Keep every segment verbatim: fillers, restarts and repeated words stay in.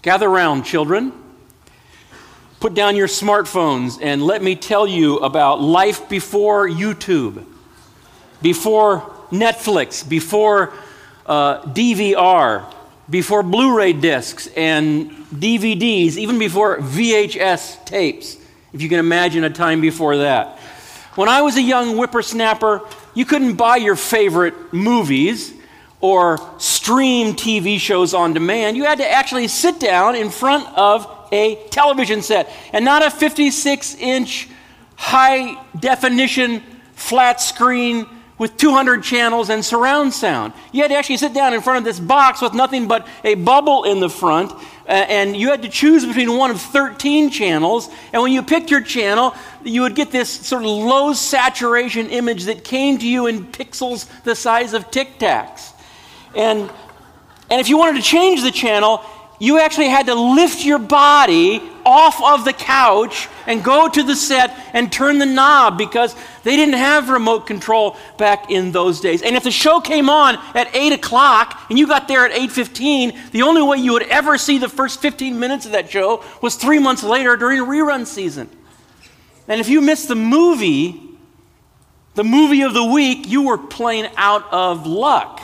Gather round, children. Put down your smartphones and let me tell you about life before YouTube, before Netflix, before uh, D V R, before Blu-ray discs and D V Ds, even before V H S tapes, if you can imagine a time before that. When I was a young whippersnapper, you couldn't buy your favorite movies or stream T V shows on demand. You had to actually sit down in front of a television set, and not a fifty-six inch high-definition flat screen with two hundred channels and surround sound. You had to actually sit down in front of this box with nothing but a bubble in the front, uh, and you had to choose between one of thirteen channels, and when you picked your channel, you would get this sort of low saturation image that came to you in pixels the size of Tic Tacs. And, and if you wanted to change the channel, you actually had to lift your body off of the couch and go to the set and turn the knob, because they didn't have remote control back in those days. And if the show came on at eight o'clock and you got there at eight fifteen, the only way you would ever see the first fifteen minutes of that show was three months later during rerun season. And if you missed the movie, the movie of the week, you were playing out of luck.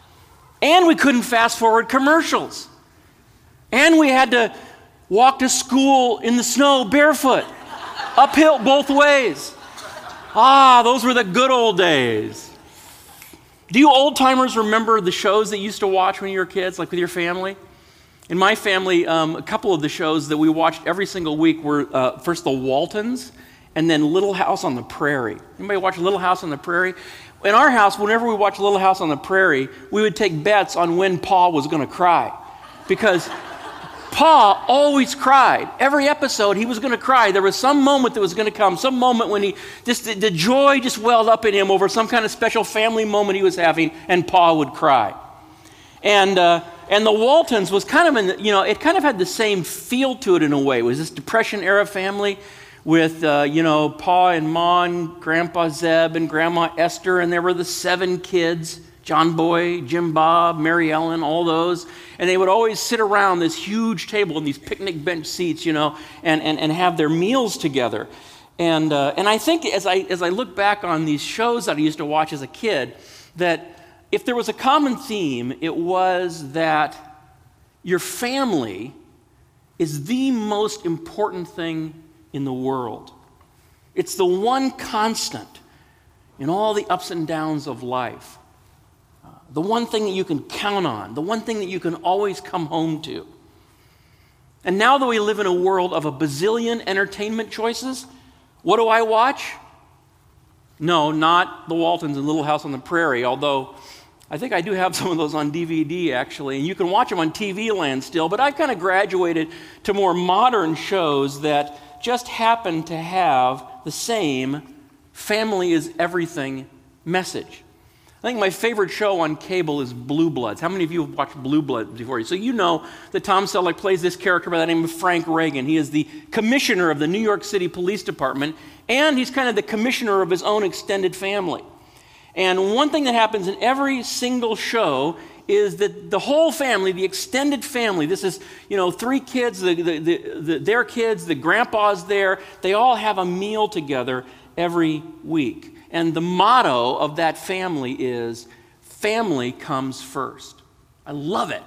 And we couldn't fast forward commercials. And we had to walk to school in the snow barefoot, uphill both ways. Ah, those were the good old days. Do you old-timers remember the shows that you used to watch when you were kids, like with your family? In my family, um, a couple of the shows that we watched every single week were uh, first The Waltons and then Little House on the Prairie. Anybody watch Little House on the Prairie? In our house, whenever we watched Little House on the Prairie, we would take bets on when Pa was going to cry, because Pa always cried. Every episode, he was going to cry. There was some moment that was going to come, some moment when he just the, the joy just welled up in him over some kind of special family moment he was having, and Pa would cry. And uh, and the Waltons was kind of in, the, you know, it kind of had the same feel to it in a way. It was this Depression era family with uh, you know Pa and Ma and Grandpa Zeb and Grandma Esther, and there were the seven kids. John Boy, Jim Bob, Mary Ellen, all those. And they would always sit around this huge table in these picnic bench seats, you know, and, and, and have their meals together. And uh, and I think as I as I look back on these shows that I used to watch as a kid, that if there was a common theme, it was that your family is the most important thing in the world. It's the one constant in all the ups and downs of life. The one thing that you can count on, the one thing that you can always come home to. And now that we live in a world of a bazillion entertainment choices, what do I watch? No, not The Waltons and Little House on the Prairie, although I think I do have some of those on D V D, actually, and you can watch them on T V Land still, but I've kind of graduated to more modern shows that just happen to have the same family is everything message. I think my favorite show on cable is Blue Bloods. How many of you have watched Blue Bloods before? So you know that Tom Selleck plays this character by the name of Frank Reagan. He is the commissioner of the New York City Police Department, and he's kind of the commissioner of his own extended family. And one thing that happens in every single show is that the whole family, the extended family, this is, you know, three kids, the, the, the, the, their kids, the grandpa's there, they all have a meal together every week. And the motto of that family is, family comes first. I love it.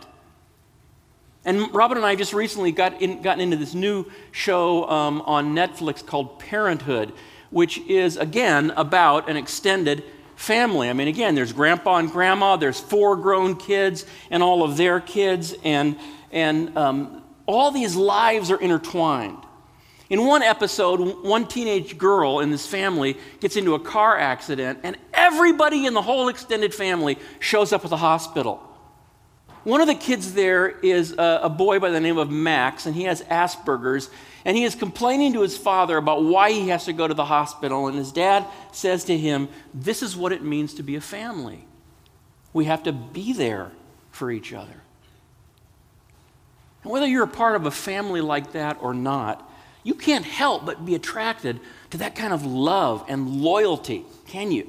And Robin and I just recently got in, gotten into this new show um, on Netflix called Parenthood, which is, again, about an extended family. I mean, again, there's grandpa and grandma, there's four grown kids and all of their kids, and, and um, all these lives are intertwined. In one episode, one teenage girl in this family gets into a car accident, and everybody in the whole extended family shows up at the hospital. One of the kids there is a, a boy by the name of Max, and he has Asperger's, and he is complaining to his father about why he has to go to the hospital, and his dad says to him, this is what it means to be a family. We have to be there for each other. And whether you're a part of a family like that or not, you can't help but be attracted to that kind of love and loyalty, can you?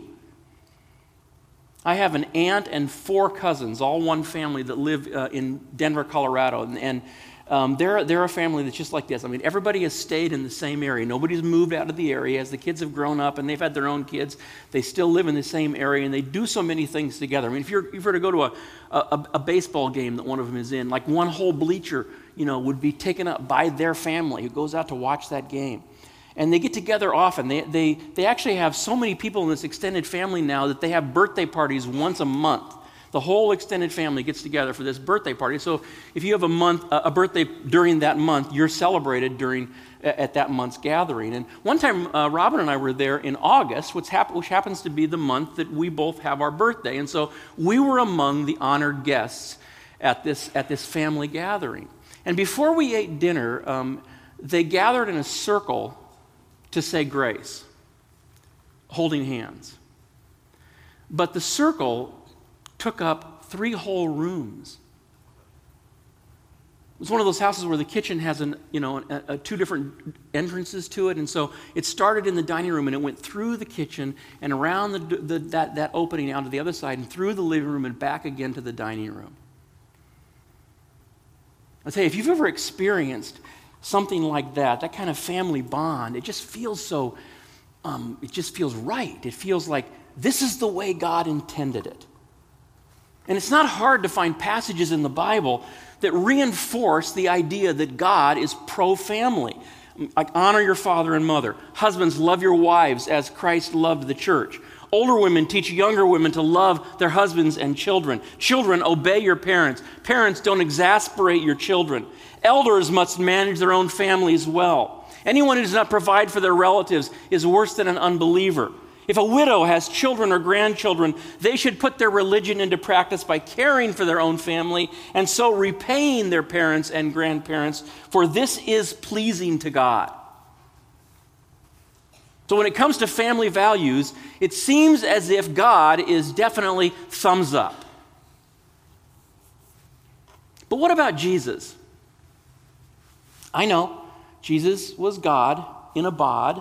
I have an aunt and four cousins, all one family, that live uh, in Denver, Colorado. And, and Um, they're, they're a family that's just like this. I mean, everybody has stayed in the same area. Nobody's moved out of the area. As the kids have grown up and they've had their own kids, they still live in the same area, and they do so many things together. I mean, if you're, if you were to go to a, a, a baseball game that one of them is in, like one whole bleacher, you know, would be taken up by their family who goes out to watch that game. And they get together often. They, they, they actually have so many people in this extended family now that they have birthday parties once a month. The whole extended family gets together for this birthday party. So if you have a month, a birthday during that month, you're celebrated during at that month's gathering. And one time, uh, Robin and I were there in August, which, hap- which happens to be the month that we both have our birthday. And so we were among the honored guests at this at this family gathering. And before we ate dinner, um, they gathered in a circle to say grace, holding hands. But the circle took up three whole rooms. It was one of those houses where the kitchen has an, you know, a, a, two different entrances to it, and so it started in the dining room, and it went through the kitchen and around the, the, that, that opening out to the other side, and through the living room and back again to the dining room. I'll tell you, if you've ever experienced something like that, that kind of family bond, it just feels so, um, it just feels right. It feels like this is the way God intended it. And it's not hard to find passages in the Bible that reinforce the idea that God is pro-family. Like, honor your father and mother. Husbands, love your wives as Christ loved the church. Older women teach younger women to love their husbands and children. Children, obey your parents. Parents, don't exasperate your children. Elders must manage their own families well. Anyone who does not provide for their relatives is worse than an unbeliever. If a widow has children or grandchildren, they should put their religion into practice by caring for their own family and so repaying their parents and grandparents, for this is pleasing to God. So when it comes to family values, it seems as if God is definitely thumbs up. But what about Jesus? I know Jesus was God in a bod.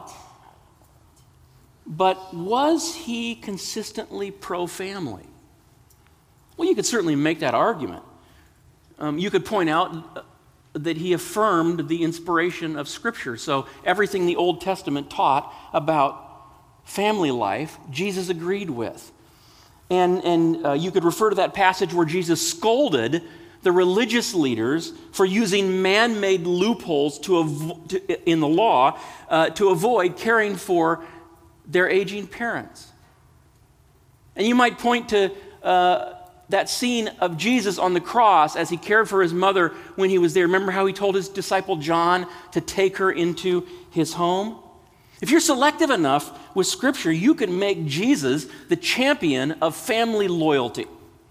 But was he consistently pro-family? Well, you could certainly make that argument. Um, you could point out that he affirmed the inspiration of Scripture. So everything the Old Testament taught about family life, Jesus agreed with. And, and uh, you could refer to that passage where Jesus scolded the religious leaders for using man-made loopholes to avo- to, in the law uh, to avoid caring for their aging parents. And you might point to uh, that scene of Jesus on the cross as he cared for his mother when he was there. Remember how he told his disciple John to take her into his home? If you're selective enough with Scripture, you can make Jesus the champion of family loyalty.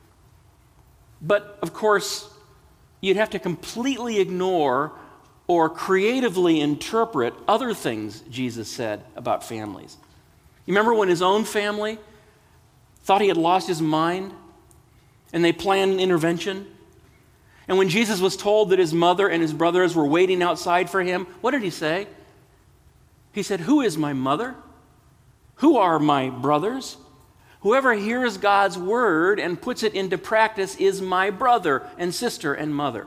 But, of course, you'd have to completely ignore or creatively interpret other things Jesus said about families. You remember when his own family thought he had lost his mind and they planned an intervention? And when Jesus was told that his mother and his brothers were waiting outside for him, what did he say? He said, "Who is my mother? Who are my brothers? Whoever hears God's word and puts it into practice is my brother and sister and mother."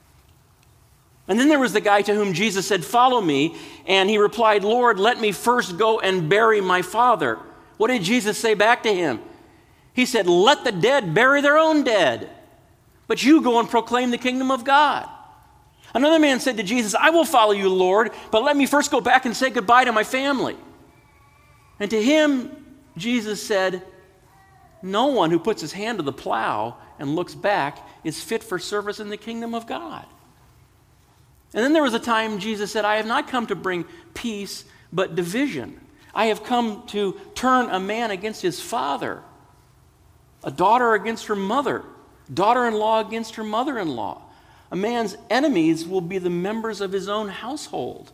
And then there was the guy to whom Jesus said, "Follow me." And he replied, "Lord, let me first go and bury my father." What did Jesus say back to him? He said, "Let the dead bury their own dead, but you go and proclaim the kingdom of God." Another man said to Jesus, "I will follow you, Lord, but let me first go back and say goodbye to my family." And to him, Jesus said, "No one who puts his hand to the plow and looks back is fit for service in the kingdom of God." And then there was a time Jesus said, "I have not come to bring peace, but division. I have come to turn a man against his father, a daughter against her mother, daughter-in-law against her mother-in-law. A man's enemies will be the members of his own household."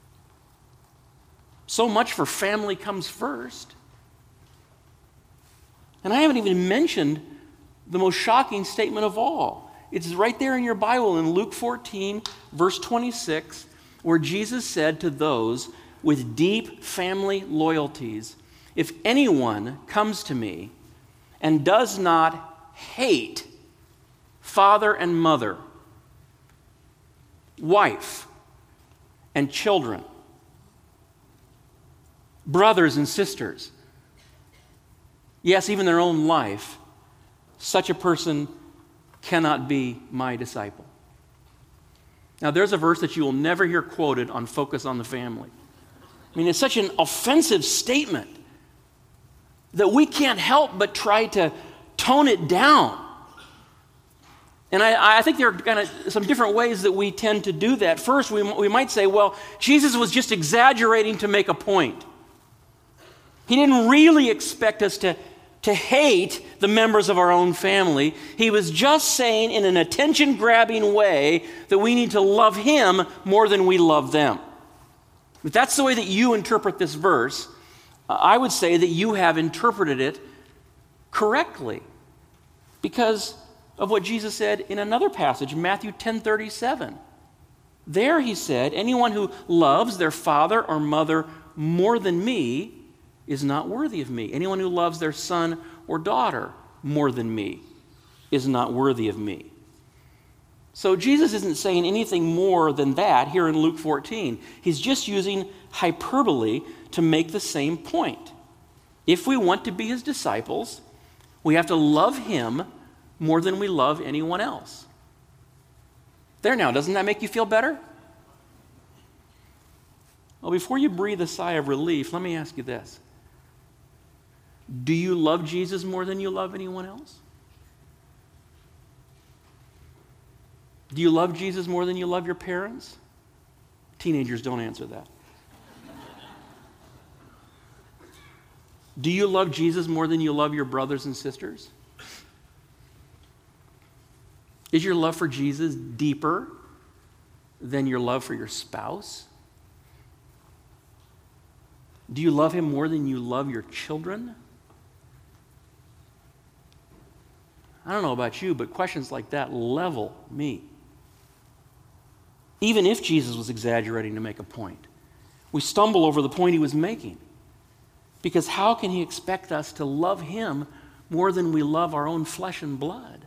So much for family comes first. And I haven't even mentioned the most shocking statement of all. It's right there in your Bible in Luke fourteen, verse twenty-six, where Jesus said to those with deep family loyalties, "If anyone comes to me and does not hate father and mother wife and children, brothers and sisters, yes, even their own life, such a person cannot be my disciple. Now, there's a verse that you will never hear quoted on Focus on the Family. I mean, it's such an offensive statement that we can't help but try to tone it down. And I, I think there are kind of some different ways that we tend to do that. First, we, we might say, well, Jesus was just exaggerating to make a point. He didn't really expect us to, to hate the members of our own family. He was just saying in an attention-grabbing way that we need to love him more than we love them. If that's the way that you interpret this verse, I would say that you have interpreted it correctly because of what Jesus said in another passage, Matthew ten thirty-seven. There he said, anyone who loves their father or mother more than me is not worthy of me. Anyone who loves their son or daughter more than me is not worthy of me. So Jesus isn't saying anything more than that here in Luke fourteen. He's just using hyperbole to make the same point. If we want to be his disciples, we have to love him more than we love anyone else. There now, doesn't that make you feel better? Well, before you breathe a sigh of relief, let me ask you this. Do you love Jesus more than you love anyone else? Do you love Jesus more than you love your parents? Teenagers, don't answer that. Do you love Jesus more than you love your brothers and sisters? Is your love for Jesus deeper than your love for your spouse? Do you love him more than you love your children? I don't know about you, but questions like that level me. Even if Jesus was exaggerating to make a point, we stumble over the point he was making. Because how can he expect us to love him more than we love our own flesh and blood?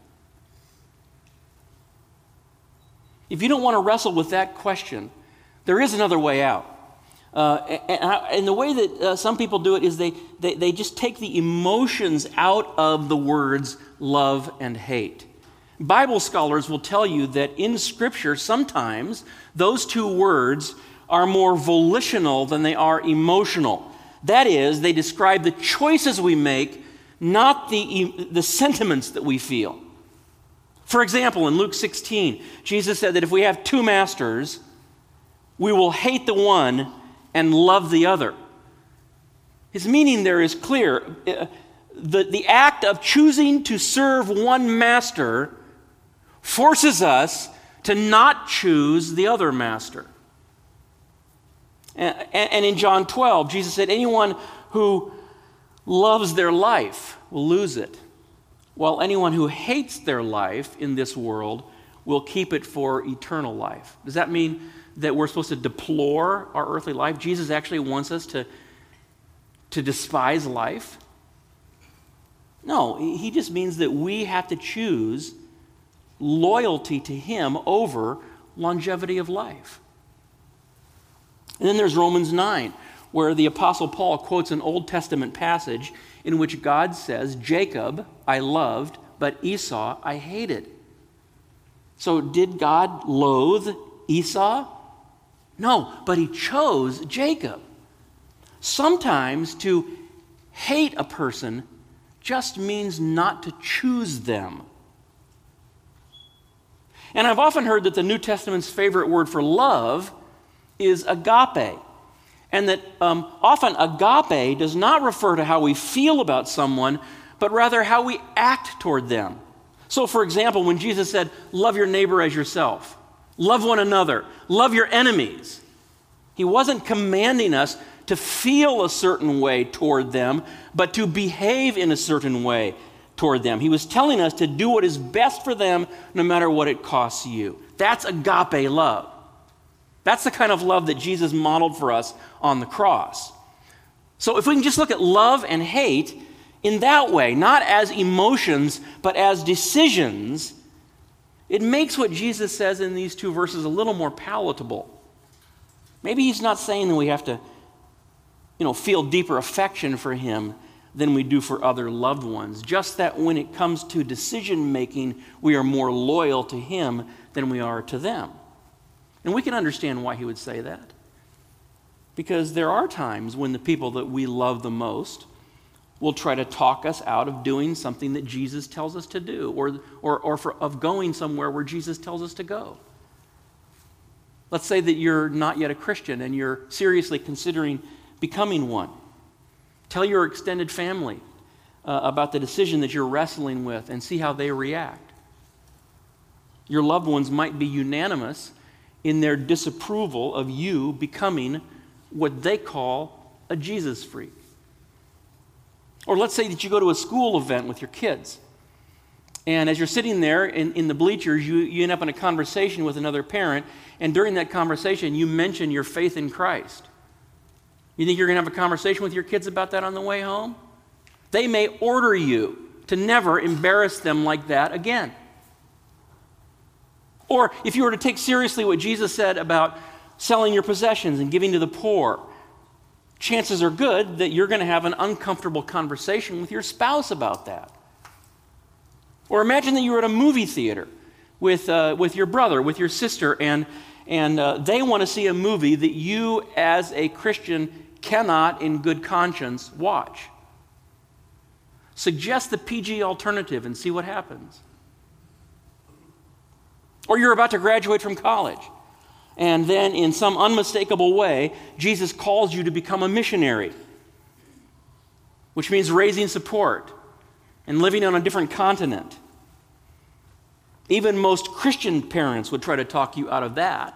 If you don't want to wrestle with that question, there is another way out. Uh, and, and the way that uh, some people do it is they, they, they just take the emotions out of the words love and hate. Bible scholars will tell you that in Scripture, sometimes those two words are more volitional than they are emotional. That is, they describe the choices we make, not the, the sentiments that we feel. For example, in Luke sixteen, Jesus said that if we have two masters, we will hate the one and love the other. His meaning there is clear. The, the act of choosing to serve one master forces us to not choose the other master. And, and in John twelve, Jesus said, anyone who loves their life will lose it, while anyone who hates their life in this world will keep it for eternal life. Does that mean that we're supposed to deplore our earthly life? Jesus actually wants us to, to despise life? No, he just means that we have to choose loyalty to him over longevity of life. And then there's Romans nine, where the Apostle Paul quotes an Old Testament passage in which God says, Jacob I loved, but Esau I hated. So did God loathe Esau? No, but he chose Jacob. Sometimes to hate a person just means not to choose them. And I've often heard that the New Testament's favorite word for love is agape. And that um, often agape does not refer to how we feel about someone, but rather how we act toward them. So, for example, when Jesus said, love your neighbor as yourself, love one another, love your enemies, he wasn't commanding us to feel a certain way toward them, but to behave in a certain way toward them. He was telling us to do what is best for them, no matter what it costs you. That's agape love. That's the kind of love that Jesus modeled for us on the cross. So if we can just look at love and hate in that way, not as emotions, but as decisions, it makes what Jesus says in these two verses a little more palatable. Maybe he's not saying that we have to, you know, feel deeper affection for him than we do for other loved ones. Just that when it comes to decision making, we are more loyal to him than we are to them. And we can understand why he would say that. Because there are times when the people that we love the most will try to talk us out of doing something that Jesus tells us to do, or, or, or for, of going somewhere where Jesus tells us to go. Let's say that you're not yet a Christian and you're seriously considering becoming one. Tell your extended family uh, about the decision that you're wrestling with and see how they react. Your loved ones might be unanimous in their disapproval of you becoming what they call a Jesus freak. Or let's say that you go to a school event with your kids, and as you're sitting there in, in the bleachers, you, you end up in a conversation with another parent, and during that conversation, you mention your faith in Christ. You think you're going to have a conversation with your kids about that on the way home? They may order you to never embarrass them like that again. Or if you were to take seriously what Jesus said about selling your possessions and giving to the poor, chances are good that you're going to have an uncomfortable conversation with your spouse about that. Or imagine that you were at a movie theater with, uh, with your brother, with your sister, and, and uh, they want to see a movie that you as a Christian cannot in good conscience watch. Suggest the P G alternative and see what happens. Or you're about to graduate from college, and then in some unmistakable way, Jesus calls you to become a missionary, which means raising support and living on a different continent. Even most Christian parents would try to talk you out of that.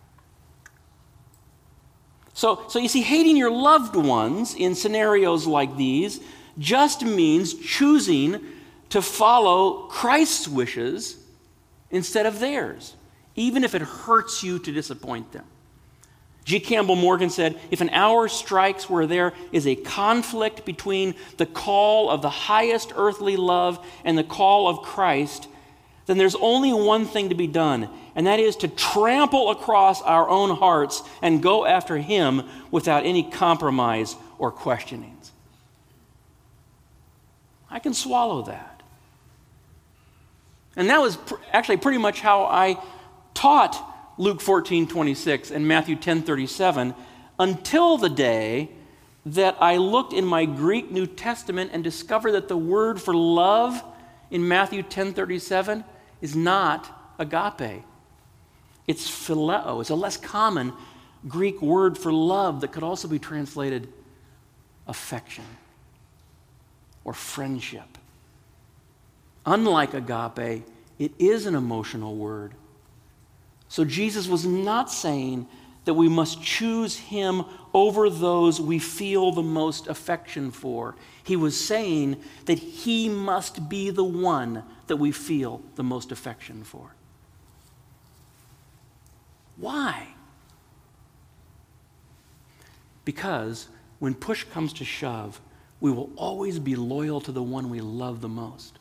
So, so you see, hating your loved ones in scenarios like these just means choosing to follow Christ's wishes instead of theirs, even if it hurts you to disappoint them. G. Campbell Morgan said, if an hour strikes where there is a conflict between the call of the highest earthly love and the call of Christ, then there's only one thing to be done, and that is to trample across our own hearts and go after him without any compromise or questionings. I can swallow that. And that was pr- actually pretty much how I taught Luke fourteen twenty-six and Matthew ten thirty-seven until the day that I looked in my Greek New Testament and discovered that the word for love in Matthew ten thirty-seven is not agape. It's phileo. It's a less common Greek word for love that could also be translated affection or friendship. Unlike agape, it is an emotional word. So Jesus was not saying that we must choose him over those we feel the most affection for. He was saying that he must be the one that we feel the most affection for. Why? Because when push comes to shove, we will always be loyal to the one we love the most.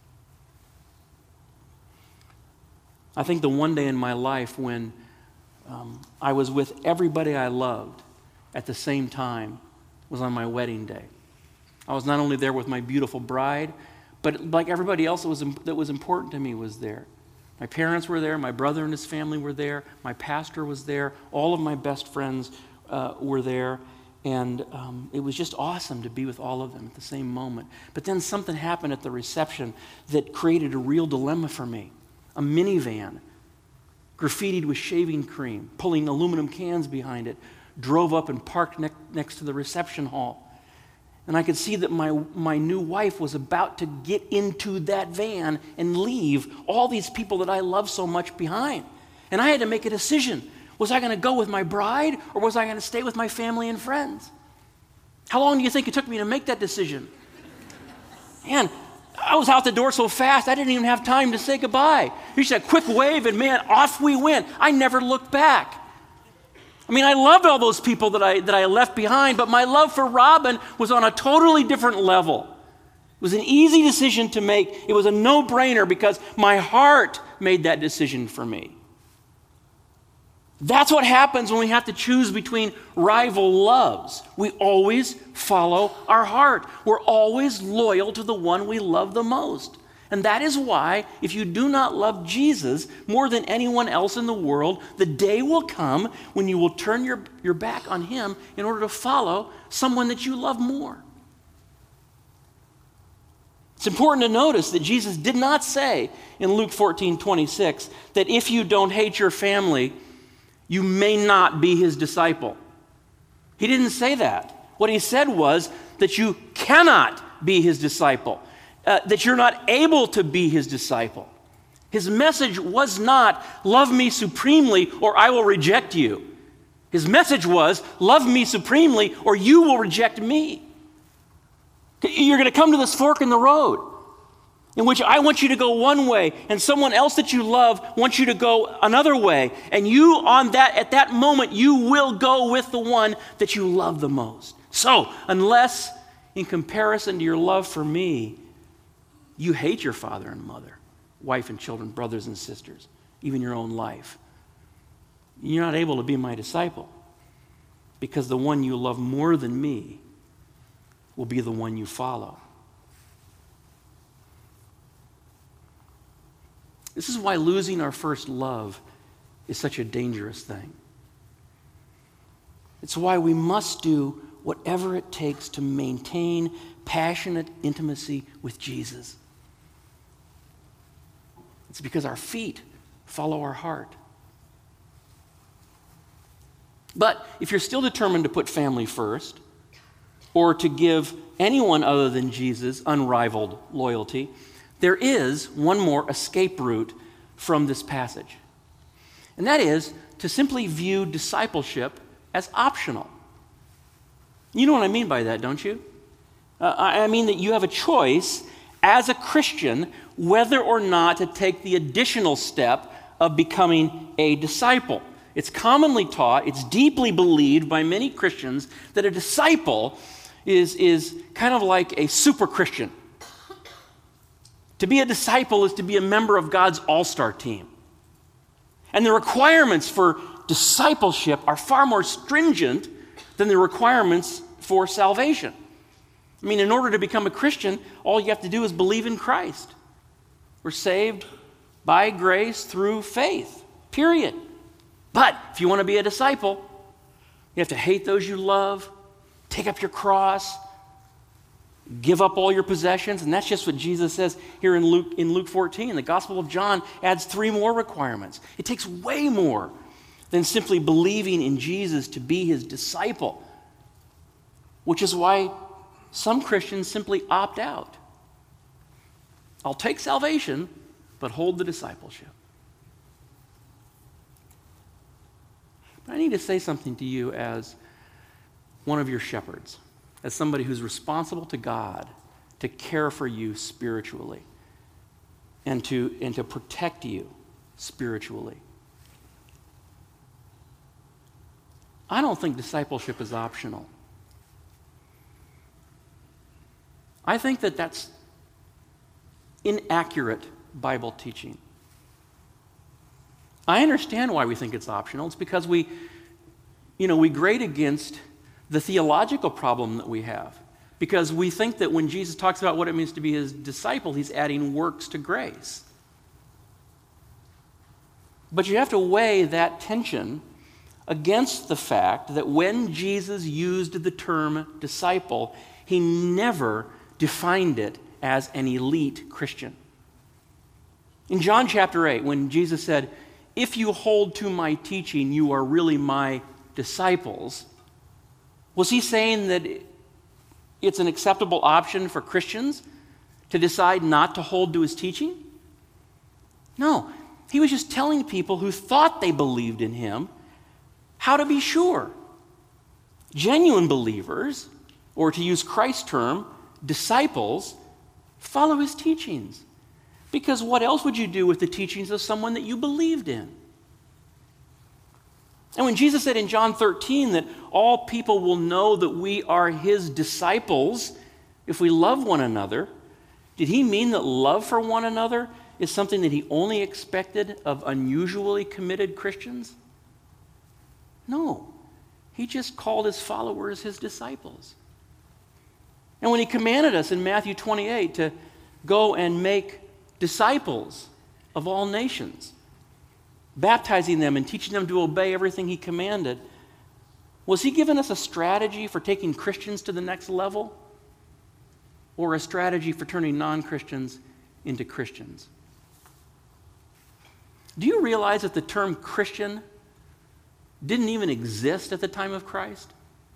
I think the one day in my life when um, I was with everybody I loved at the same time was on my wedding day. I was not only there with my beautiful bride, but like everybody else that was, that was important to me was there. My parents were there, my brother and his family were there, my pastor was there, all of my best friends uh, were there, and um, it was just awesome to be with all of them at the same moment. But then something happened at the reception that created a real dilemma for me. A minivan, graffitied with shaving cream, pulling aluminum cans behind it, drove up and parked ne- next to the reception hall. And I could see that my, my new wife was about to get into that van and leave all these people that I love so much behind. And I had to make a decision. Was I going to go with my bride, or was I going to stay with my family and friends? How long do you think it took me to make that decision? Man, I was out the door so fast, I didn't even have time to say goodbye. He said, quick wave, and man, off we went. I never looked back. I mean, I loved all those people that I that I left behind, but my love for Robin was on a totally different level. It was an easy decision to make. It was a no-brainer because my heart, made that decision for me. That's what happens when we have to choose between rival loves. We always follow our heart. We're always loyal to the one we love the most. And that is why, if you do not love Jesus more than anyone else in the world, the day will come when you will turn your, your back on him in order to follow someone that you love more. It's important to notice that Jesus did not say in Luke fourteen twenty-six that if you don't hate your family, you may not be his disciple. He didn't say that. What he said was that you cannot be his disciple, uh, that you're not able to be his disciple. His message was not, love me supremely or I will reject you. His message was, love me supremely or you will reject me. You're going to come to this fork in the road in which I want you to go one way and someone else that you love wants you to go another way. And you on that, at that moment, you will go with the one that you love the most. So, unless in comparison to your love for me, you hate your father and mother, wife and children, brothers and sisters, even your own life, you're not able to be my disciple, because the one you love more than me will be the one you follow. This is why losing our first love is such a dangerous thing. It's why we must do whatever it takes to maintain passionate intimacy with Jesus. It's because our feet follow our heart. But if you're still determined to put family first, or to give anyone other than Jesus unrivaled loyalty, there is one more escape route from this passage. And that is to simply view discipleship as optional. You know what I mean by that, don't you? Uh, I mean that you have a choice as a Christian whether or not to take the additional step of becoming a disciple. It's commonly taught, it's deeply believed by many Christians that a disciple is, is kind of like a super Christian. To be a disciple is to be a member of God's all-star team. And the requirements for discipleship are far more stringent than the requirements for salvation. I mean, in order to become a Christian, all you have to do is believe in Christ. We're saved by grace through faith, period. But if you want to be a disciple, you have to hate those you love, take up your cross, give up all your possessions. And that's just what Jesus says here in Luke, in Luke fourteen. The Gospel of John adds three more requirements. It takes way more than simply believing in Jesus to be his disciple, which is why some Christians simply opt out. I'll take salvation, but hold the discipleship. But I need to say something to you as one of your shepherds, as somebody who's responsible to God to care for you spiritually and to, and to protect you spiritually. I don't think discipleship is optional. I think that that's inaccurate Bible teaching. I understand why we think it's optional. It's because we, you know, we grade against the theological problem that we have. Because we think that when Jesus talks about what it means to be his disciple, he's adding works to grace. But you have to weigh that tension against the fact that when Jesus used the term disciple, he never defined it as an elite Christian. In John chapter eight, when Jesus said, "If you hold to my teaching, you are really my disciples," was he saying that it's an acceptable option for Christians to decide not to hold to his teaching? No. He was just telling people who thought they believed in him how to be sure. Genuine believers, or to use Christ's term, disciples, follow his teachings. Because what else would you do with the teachings of someone that you believed in? And when Jesus said in John thirteen that all people will know that we are his disciples if we love one another, did he mean that love for one another is something that he only expected of unusually committed Christians? No. He just called his followers his disciples. And when he commanded us in Matthew twenty-eight to go and make disciples of all nations, baptizing them and teaching them to obey everything he commanded, was he giving us a strategy for taking Christians to the next level? Or a strategy for turning non-Christians into Christians? Do you realize that the term Christian didn't even exist at the time of Christ?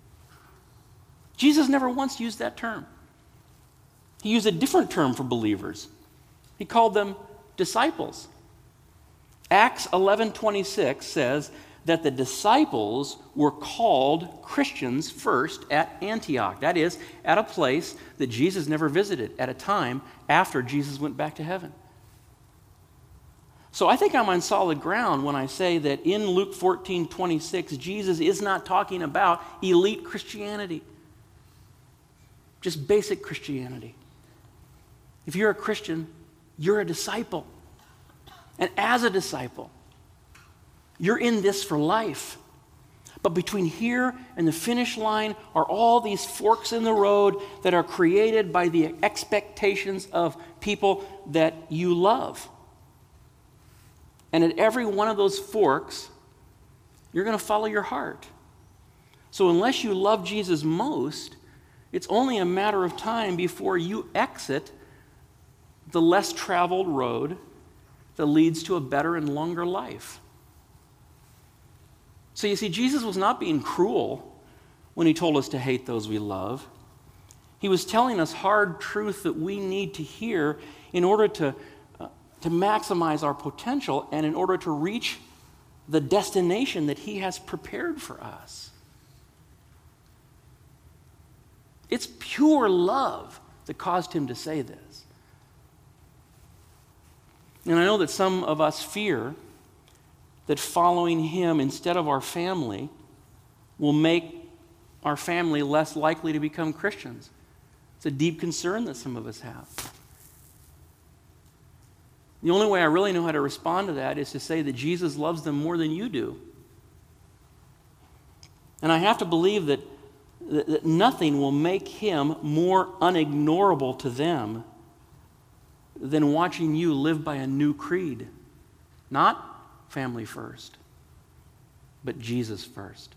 Jesus never once used that term. He used a different term for believers. He called them disciples. Acts eleven twenty-six says that the disciples were called Christians first at Antioch. That is, at a place that Jesus never visited, at a time after Jesus went back to heaven. So I think I'm on solid ground when I say that in Luke fourteen twenty-six, Jesus is not talking about elite Christianity, just basic Christianity. If you're a Christian, you're a disciple. And as a disciple, you're in this for life. But between here and the finish line are all these forks in the road that are created by the expectations of people that you love. And at every one of those forks, you're going to follow your heart. So unless you love Jesus most, it's only a matter of time before you exit the less traveled road that leads to a better and longer life. So you see, Jesus was not being cruel when he told us to hate those we love. He was telling us hard truth that we need to hear in order to, uh, to maximize our potential and in order to reach the destination that he has prepared for us. It's pure love that caused him to say this. And I know that some of us fear that following him instead of our family will make our family less likely to become Christians. It's a deep concern that some of us have. The only way I really know how to respond to that is to say that Jesus loves them more than you do. And I have to believe that, that, that nothing will make him more unignorable to them than watching you live by a new creed. Not family first, but Jesus first.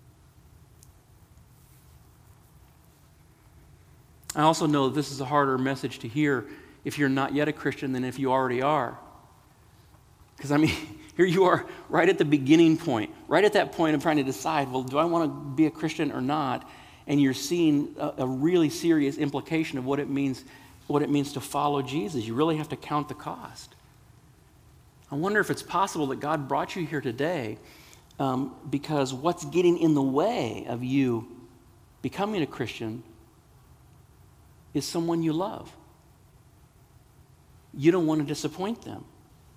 I also know that this is a harder message to hear if you're not yet a Christian than if you already are. Because, I mean, here you are right at the beginning point, right at that point of trying to decide, well, do I want to be a Christian or not? And you're seeing a, a really serious implication of what it means what it means to follow Jesus. You really have to count the cost. I wonder if it's possible that God brought you here today um, because what's getting in the way of you becoming a Christian is someone you love. You don't want to disappoint them.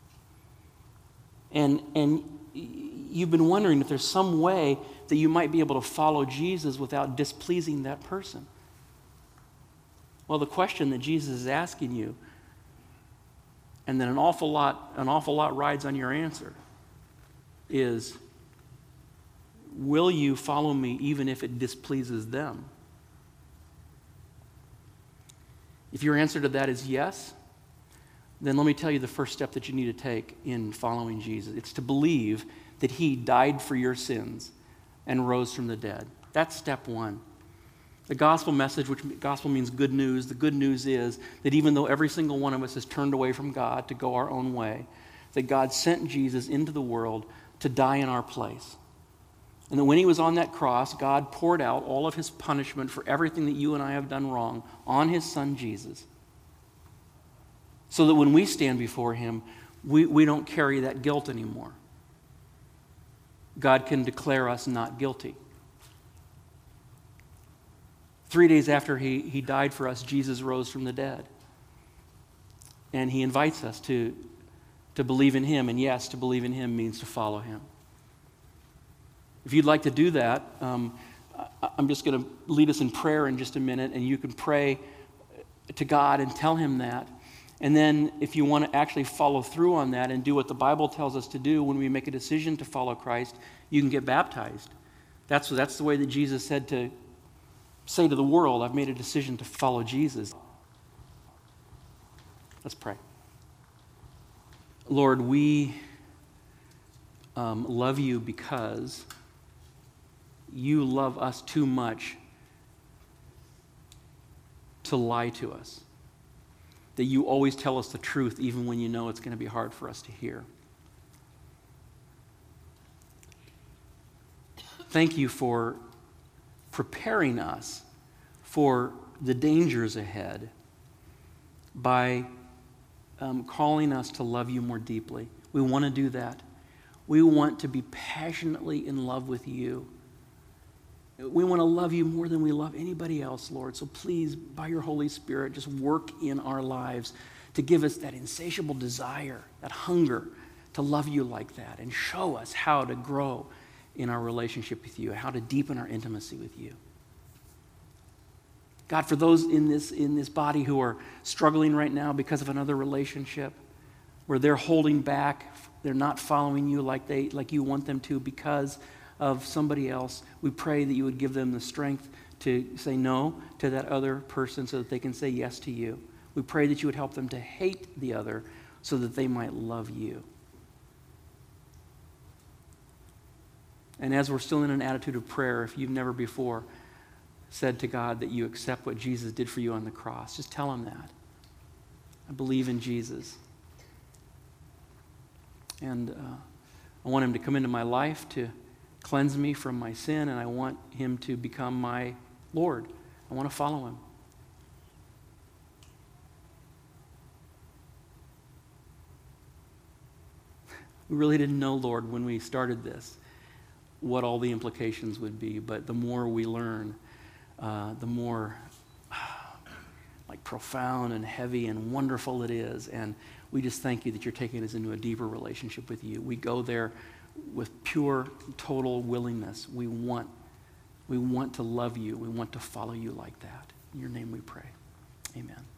And, and you've been wondering if there's some way that you might be able to follow Jesus without displeasing that person. Well, the question that Jesus is asking you, and then an awful lot, an awful lot rides on your answer, is, will you follow me even if it displeases them? If your answer to that is yes, then let me tell you the first step that you need to take in following Jesus. It's to believe that he died for your sins and rose from the dead. That's step one. The gospel message, which gospel means good news, the good news is that even though every single one of us has turned away from God to go our own way, that God sent Jesus into the world to die in our place. And that when he was on that cross, God poured out all of his punishment for everything that you and I have done wrong on his son Jesus. So that when we stand before him, we, we don't carry that guilt anymore. God can declare us not guilty. Three days after he, he died for us, Jesus rose from the dead. And he invites us to, to believe in him. And yes, to believe in him means to follow him. If you'd like to do that, um, I'm just going to lead us in prayer in just a minute, and you can pray to God and tell him that. And then if you want to actually follow through on that and do what the Bible tells us to do when we make a decision to follow Christ, you can get baptized. That's, that's the way that Jesus said to say to the world, I've made a decision to follow Jesus. Let's pray. Lord, we um, love you because you love us too much to lie to us. That you always tell us the truth even when you know it's going to be hard for us to hear. Thank you for preparing us for the dangers ahead by um, calling us to love you more deeply. We want to do that. We want to be passionately in love with you. We want to love you more than we love anybody else, Lord. So please, by your Holy Spirit, just work in our lives to give us that insatiable desire, that hunger to love you like that, and show us how to grow in our relationship with you, how to deepen our intimacy with you. God, for those in this, in this body who are struggling right now because of another relationship, where they're holding back, they're not following you like they like you want them to because of somebody else, we pray that you would give them the strength to say no to that other person so that they can say yes to you. We pray that you would help them to hate the other so that they might love you. And as we're still in an attitude of prayer, if you've never before said to God that you accept what Jesus did for you on the cross, just tell him that. I believe in Jesus. And uh, I want him to come into my life to cleanse me from my sin, and I want him to become my Lord. I want to follow him. We really didn't know, Lord, when we started this, what all the implications would be, but the more we learn, uh, the more like profound and heavy and wonderful it is, and we just thank you that you're taking us into a deeper relationship with you. We go there with pure, total willingness. We want, we want to love you. We want to follow you like that. In your name we pray. Amen.